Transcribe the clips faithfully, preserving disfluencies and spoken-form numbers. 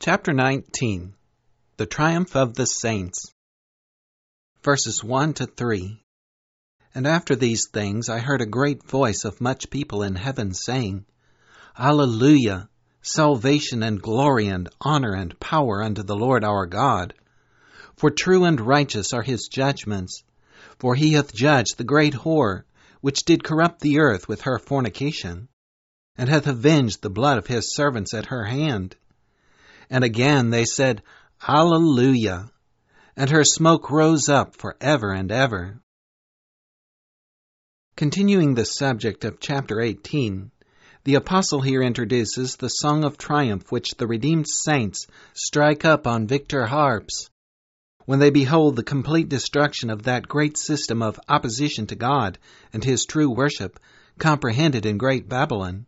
Chapter nineteen. The Triumph of the Saints. Verses one to three. And after these things I heard a great voice of much people in heaven saying, Alleluia! Salvation and glory and honor and power unto the Lord our God. For true and righteous are his judgments. For he hath judged the great whore, which did corrupt the earth with her fornication, and hath avenged the blood of his servants at her hand. And again they said, Alleluia! And her smoke rose up for ever and ever. Continuing the subject of chapter eighteen, the apostle here introduces the song of triumph which the redeemed saints strike up on victor harps when they behold the complete destruction of that great system of opposition to God and his true worship comprehended in Great Babylon.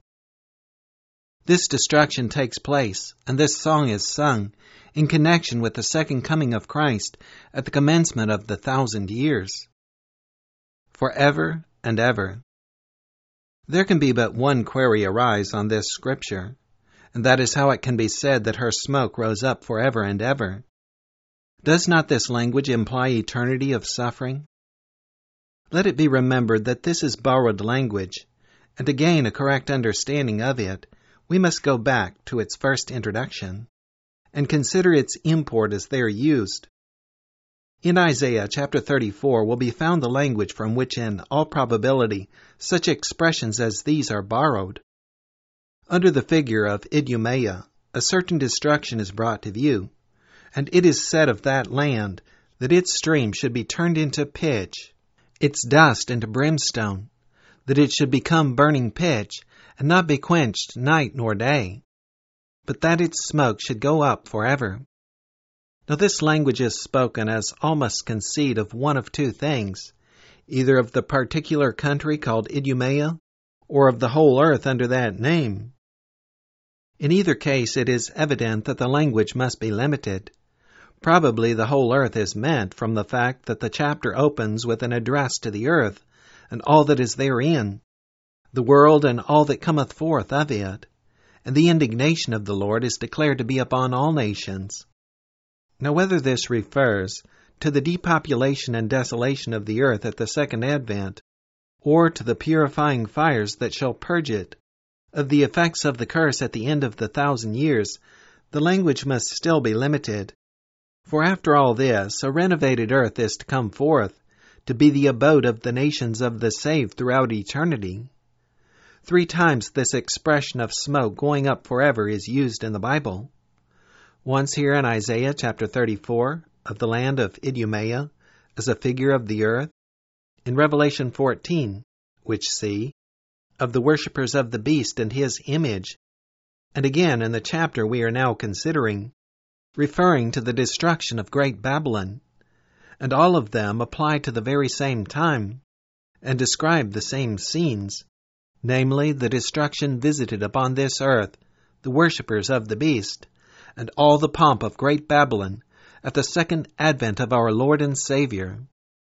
This destruction takes place, and this song is sung, in connection with the second coming of Christ at the commencement of the thousand years. Forever and ever. There can be but one query arise on this scripture, and that is how it can be said that her smoke rose up forever and ever. Does not this language imply eternity of suffering? Let it be remembered that this is borrowed language, and to gain a correct understanding of it, we must go back to its first introduction and consider its import as there used. In Isaiah chapter thirty-four will be found the language from which in all probability such expressions as these are borrowed. Under the figure of Idumea, a certain destruction is brought to view, and it is said of that land that its stream should be turned into pitch, its dust into brimstone, that it should become burning pitch, and not be quenched night nor day, but that its smoke should go up forever. Now this language is spoken as all must concede of one of two things, either of the particular country called Idumea, or of the whole earth under that name. In either case it is evident that the language must be limited. Probably the whole earth is meant from the fact that the chapter opens with an address to the earth, and all that is therein, the world and all that cometh forth of it, and the indignation of the Lord is declared to be upon all nations. Now whether this refers to the depopulation and desolation of the earth at the second advent, or to the purifying fires that shall purge it of the effects of the curse at the end of the thousand years, the language must still be limited. For after all this, a renovated earth is to come forth, to be the abode of the nations of the saved throughout eternity. Three times this expression of smoke going up forever is used in the Bible. Once here in Isaiah chapter thirty-four, of the land of Idumea, as a figure of the earth. In Revelation fourteen, which see, of the worshippers of the beast and his image. And again in the chapter we are now considering, referring to the destruction of Great Babylon. And all of them apply to the very same time, and describe the same scenes, namely the destruction visited upon this earth, the worshippers of the beast, and all the pomp of Great Babylon at the second advent of our Lord and Savior.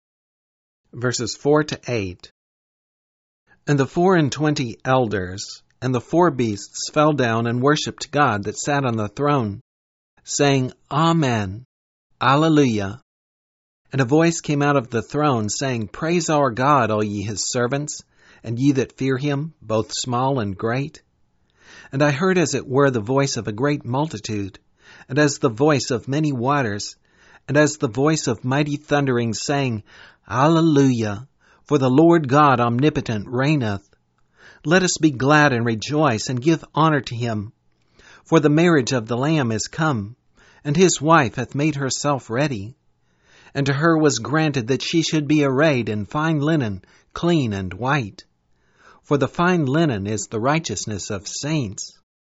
Verses four to eight. And the four and twenty elders and the four beasts fell down and worshipped God that sat on the throne, saying, Amen, Alleluia. And a voice came out of the throne, saying, Praise our God, all ye his servants, and ye that fear him, both small and great. And I heard as it were the voice of a great multitude, and as the voice of many waters, and as the voice of mighty thunderings, saying, Alleluia, for the Lord God omnipotent reigneth. Let us be glad and rejoice, and give honor to him. For the marriage of the Lamb is come, and his wife hath made herself ready. And to her was granted that she should be arrayed in fine linen, clean and white. For the fine linen is the righteousness of saints.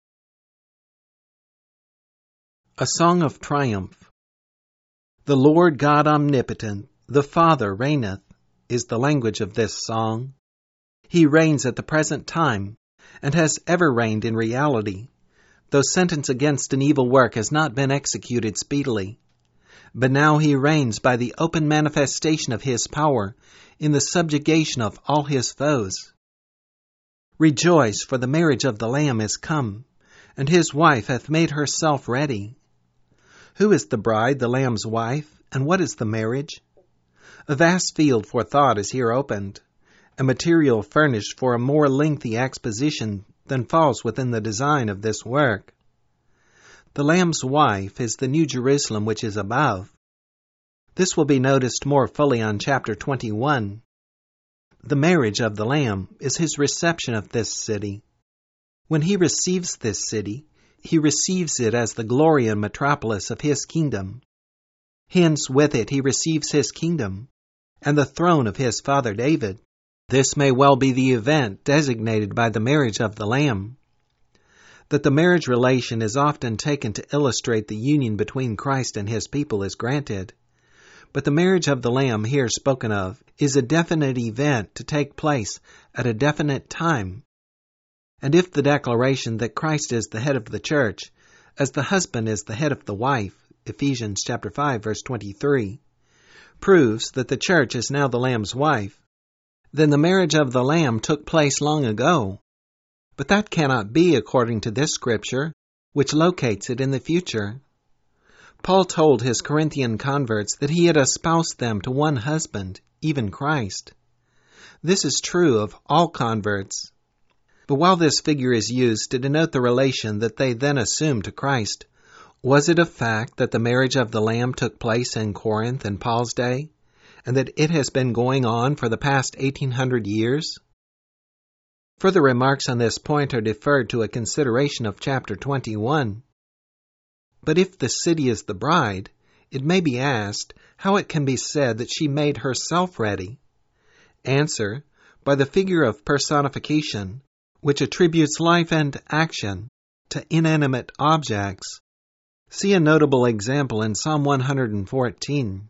A song of triumph. The Lord God omnipotent, the Father reigneth, is the language of this song. He reigns at the present time, and has ever reigned in reality, though sentence against an evil work has not been executed speedily. But now he reigns by the open manifestation of his power in the subjugation of all his foes. Rejoice, for the marriage of the Lamb is come, and his wife hath made herself ready. Who is the bride, the Lamb's wife, and what is the marriage? A vast field for thought is here opened, a material furnished for a more lengthy exposition than falls within the design of this work. The Lamb's wife is the New Jerusalem which is above. This will be noticed more fully on chapter twenty-one. The marriage of the Lamb is his reception of this city. When he receives this city, he receives it as the glory and metropolis of his kingdom. Hence with it he receives his kingdom, and the throne of his father David. This may well be the event designated by the marriage of the Lamb. That the marriage relation is often taken to illustrate the union between Christ and his people is granted. But the marriage of the Lamb here spoken of is a definite event to take place at a definite time. And if the declaration that Christ is the head of the church, as the husband is the head of the wife, Ephesians chapter five, verse twenty-three, proves that the church is now the Lamb's wife, then the marriage of the Lamb took place long ago. But that cannot be according to this scripture, which locates it in the future. Paul told his Corinthian converts that he had espoused them to one husband, even Christ. This is true of all converts. But while this figure is used to denote the relation that they then assumed to Christ, was it a fact that the marriage of the Lamb took place in Corinth in Paul's day, and that it has been going on for the past eighteen hundred years? Further remarks on this point are deferred to a consideration of chapter twenty-one. But if the city is the bride, it may be asked how it can be said that she made herself ready. Answer, by the figure of personification, which attributes life and action to inanimate objects. See a notable example in Psalm one hundred fourteen.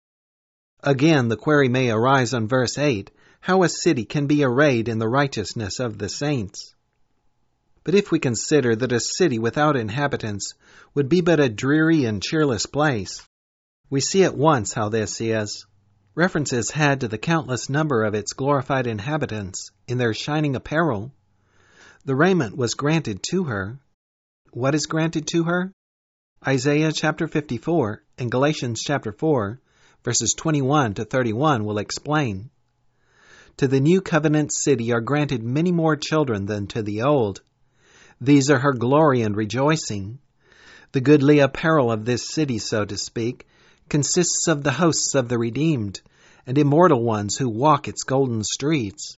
Again, the query may arise on verse eight, how a city can be arrayed in the righteousness of the saints. But if we consider that a city without inhabitants would be but a dreary and cheerless place, we see at once how this is. Reference is had to the countless number of its glorified inhabitants in their shining apparel. The raiment was granted to her. What is granted to her? Isaiah chapter fifty-four and Galatians chapter four, verses twenty-one to thirty-one will explain. To the new covenant city are granted many more children than to the old. These are her glory and rejoicing. The goodly apparel of this city, so to speak, consists of the hosts of the redeemed and immortal ones who walk its golden streets.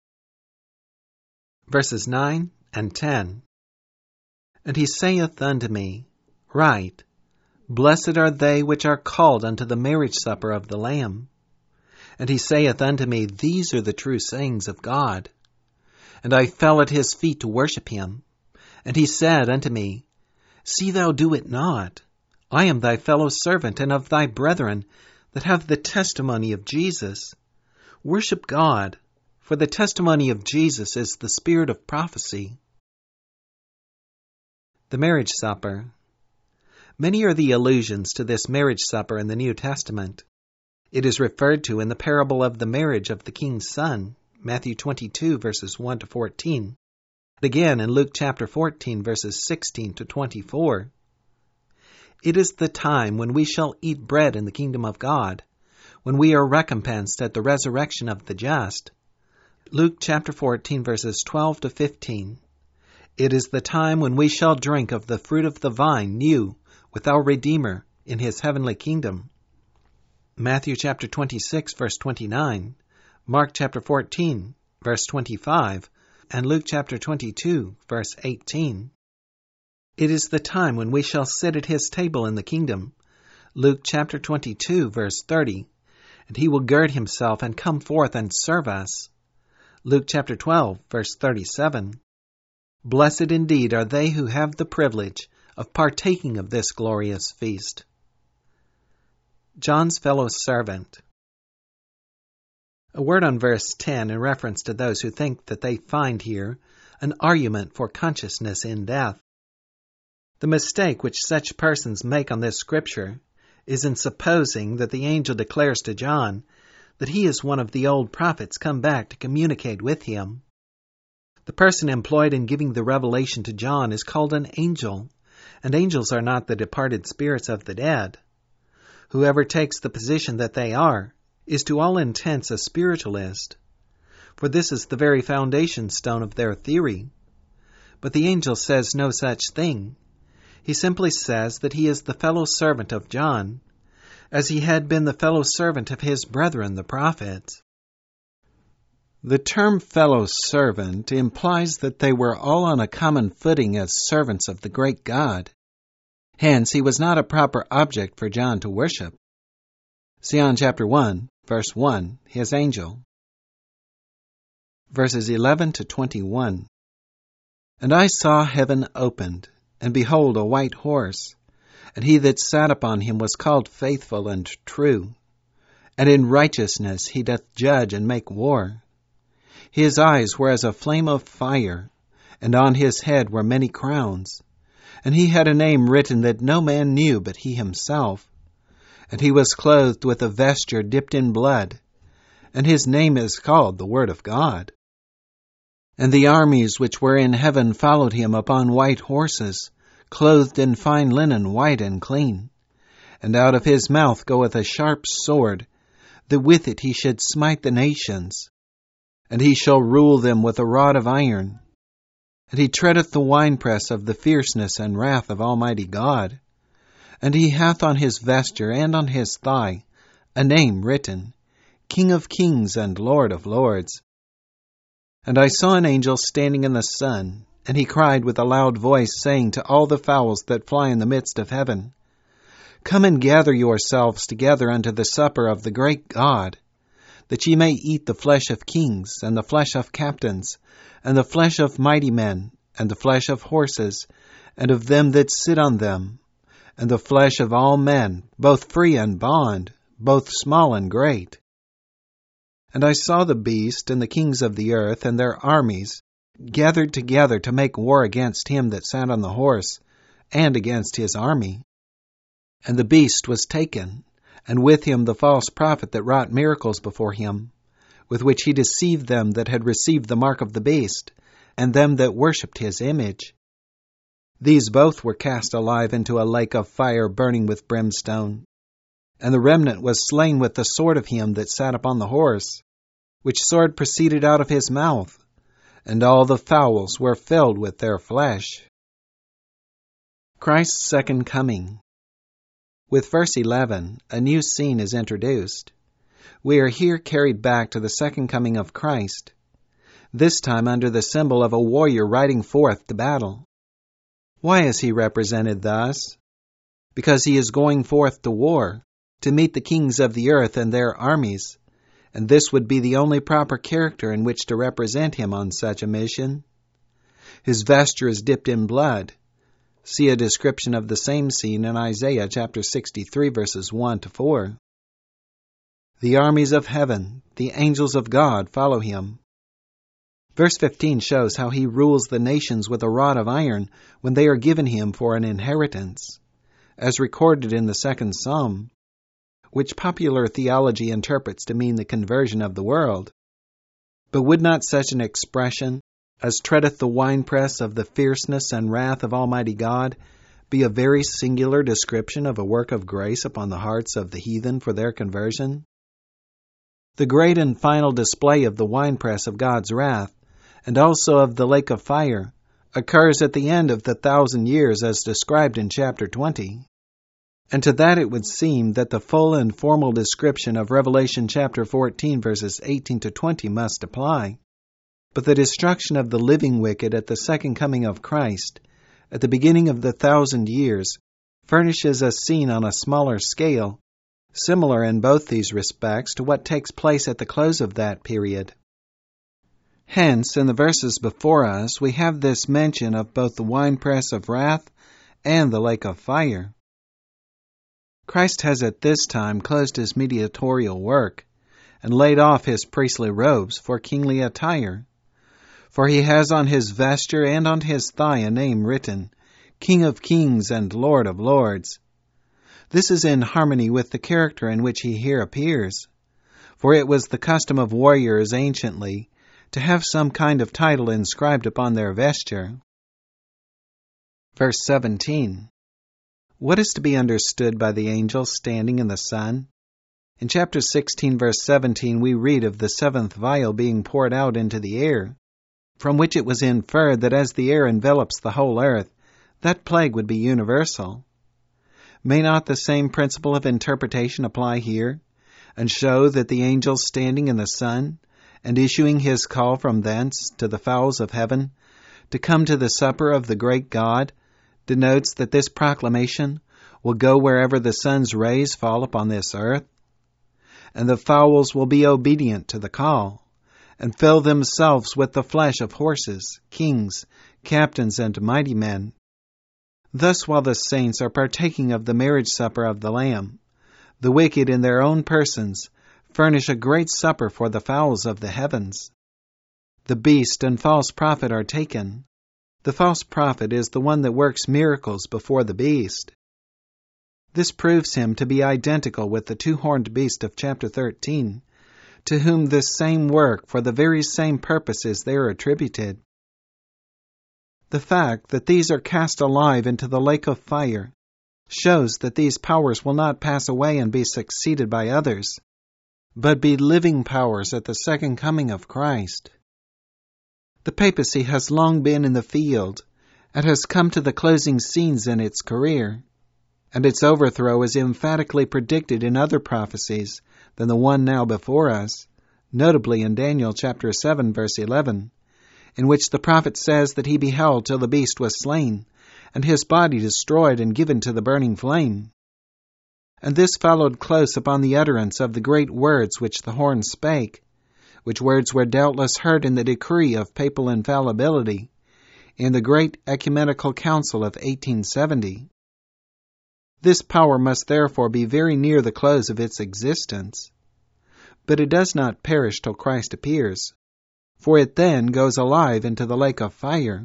Verses nine and ten. And he saith unto me, Write, Blessed are they which are called unto the marriage supper of the Lamb. And he saith unto me, These are the true sayings of God. And I fell at his feet to worship him. And he said unto me, See thou do it not. I am thy fellow servant and of thy brethren that have the testimony of Jesus. Worship God, for the testimony of Jesus is the spirit of prophecy. The marriage supper. Many are the allusions to this marriage supper in the New Testament. It is referred to in the parable of the marriage of the king's son, Matthew twenty-two, verses one to fourteen. Again in Luke chapter fourteen, verses sixteen to twenty-four. It is the time when we shall eat bread in the kingdom of God, when we are recompensed at the resurrection of the just. Luke chapter fourteen, verses twelve to fifteen. It is the time when we shall drink of the fruit of the vine new with our Redeemer in his heavenly kingdom. Matthew chapter twenty-six, verse twenty-nine, Mark chapter fourteen, verse twenty-five, and Luke chapter twenty-two, verse eighteen. It is the time when we shall sit at his table in the kingdom. Luke chapter twenty-two, verse thirty, and he will gird himself and come forth and serve us. Luke chapter twelve, verse thirty-seven. Blessed indeed are they who have the privilege of partaking of this glorious feast. John's fellow servant. A word on verse ten in reference to those who think that they find here an argument for consciousness in death. The mistake which such persons make on this scripture is in supposing that the angel declares to John that he is one of the old prophets come back to communicate with him. The person employed in giving the revelation to John is called an angel, and angels are not the departed spirits of the dead. Whoever takes the position that they are is to all intents a spiritualist, for this is the very foundation stone of their theory. But the angel says no such thing. He simply says that he is the fellow servant of John, as he had been the fellow servant of his brethren the prophets. The term fellow servant implies that they were all on a common footing as servants of the great God. Hence, he was not a proper object for John to worship. See on chapter one, verse one, his angel. Verses eleven to twenty-one. And I saw heaven opened, and behold a white horse, and he that sat upon him was called Faithful and True, and in righteousness he doth judge and make war. His eyes were as a flame of fire, and on his head were many crowns. And he had a name written that no man knew but he himself. And he was clothed with a vesture dipped in blood, and his name is called the Word of God. And the armies which were in heaven followed him upon white horses, clothed in fine linen, white and clean. And out of his mouth goeth a sharp sword, that with it he should smite the nations. And he shall rule them with a rod of iron. And he treadeth the winepress of the fierceness and wrath of Almighty God. And he hath on his vesture and on his thigh a name written, King of Kings and Lord of Lords. And I saw an angel standing in the sun, and he cried with a loud voice, saying to all the fowls that fly in the midst of heaven, Come and gather yourselves together unto the supper of the great God, that ye may eat the flesh of kings, and the flesh of captains, and the flesh of mighty men, and the flesh of horses, and of them that sit on them, and the flesh of all men, both free and bond, both small and great. And I saw the beast and the kings of the earth and their armies gathered together to make war against him that sat on the horse, and against his army. And the beast was taken, and with him the false prophet that wrought miracles before him, with which he deceived them that had received the mark of the beast, and them that worshipped his image. These both were cast alive into a lake of fire burning with brimstone. And the remnant was slain with the sword of him that sat upon the horse, which sword proceeded out of his mouth, and all the fowls were filled with their flesh. Christ's second coming. With verse eleven, a new scene is introduced. We are here carried back to the second coming of Christ, this time under the symbol of a warrior riding forth to battle. Why is he represented thus? Because he is going forth to war, to meet the kings of the earth and their armies, and this would be the only proper character in which to represent him on such a mission. His vesture is dipped in blood. See a description of the same scene in Isaiah chapter sixty-three, verses one to four. The armies of heaven, the angels of God, follow him. Verse fifteen shows how he rules the nations with a rod of iron when they are given him for an inheritance, as recorded in the second psalm, which popular theology interprets to mean the conversion of the world. But would not such an expression, as treadeth the winepress of the fierceness and wrath of Almighty God, be a very singular description of a work of grace upon the hearts of the heathen for their conversion? The great and final display of the winepress of God's wrath, and also of the lake of fire, occurs at the end of the thousand years as described in chapter twenty. And to that it would seem that the full and formal description of Revelation chapter fourteen, verses eighteen to twenty must apply. But the destruction of the living wicked at the second coming of Christ, at the beginning of the thousand years, furnishes a scene on a smaller scale, similar in both these respects to what takes place at the close of that period. Hence, in the verses before us, we have this mention of both the winepress of wrath and the lake of fire. Christ has at this time closed his mediatorial work and laid off his priestly robes for kingly attire. For he has on his vesture and on his thigh a name written, King of Kings and Lord of Lords. This is in harmony with the character in which he here appears, for it was the custom of warriors anciently to have some kind of title inscribed upon their vesture. Verse seventeen. What is to be understood by the angel standing in the sun? In chapter sixteen, verse seventeen, we read of the seventh vial being poured out into the air, from which it was inferred that as the air envelops the whole earth, that plague would be universal. May not the same principle of interpretation apply here, and show that the angel standing in the sun, and issuing his call from thence to the fowls of heaven, to come to the supper of the great God, denotes that this proclamation will go wherever the sun's rays fall upon this earth, and the fowls will be obedient to the call, and fill themselves with the flesh of horses, kings, captains, and mighty men. Thus, while the saints are partaking of the marriage supper of the Lamb, the wicked in their own persons furnish a great supper for the fowls of the heavens. The beast and false prophet are taken. The false prophet is the one that works miracles before the beast. This proves him to be identical with the two-horned beast of chapter thirteen, to whom this same work for the very same purpose is there attributed. The fact that these are cast alive into the lake of fire shows that these powers will not pass away and be succeeded by others, but be living powers at the second coming of Christ. The papacy has long been in the field, and has come to the closing scenes in its career, and its overthrow is emphatically predicted in other prophecies than the one now before us, notably in Daniel chapter seven, verse eleven, in which the prophet says that he beheld till the beast was slain, and his body destroyed and given to the burning flame. And this followed close upon the utterance of the great words which the horn spake, which words were doubtless heard in the decree of papal infallibility, in the great ecumenical council of eighteen seventy. This power must therefore be very near the close of its existence. But it does not perish till Christ appears, for it then goes alive into the lake of fire.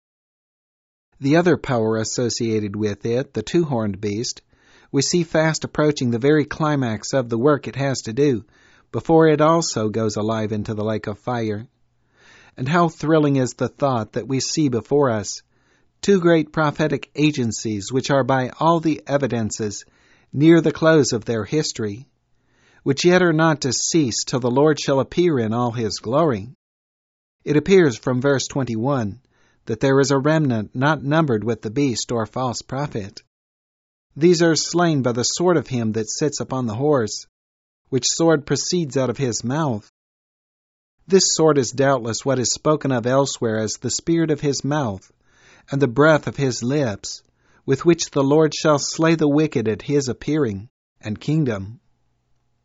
The other power associated with it, the two-horned beast, we see fast approaching the very climax of the work it has to do, before it also goes alive into the lake of fire. And how thrilling is the thought that we see before us two great prophetic agencies which are by all the evidences near the close of their history, which yet are not to cease till the Lord shall appear in all his glory. It appears from verse twenty-one that there is a remnant not numbered with the beast or false prophet. These are slain by the sword of him that sits upon the horse, which sword proceeds out of his mouth. This sword is doubtless what is spoken of elsewhere as the spirit of his mouth, and the breath of his lips, with which the Lord shall slay the wicked at his appearing and kingdom.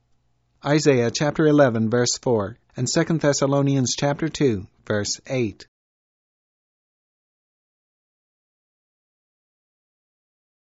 Isaiah chapter eleven, verse four, and Second Thessalonians chapter two, verse eight.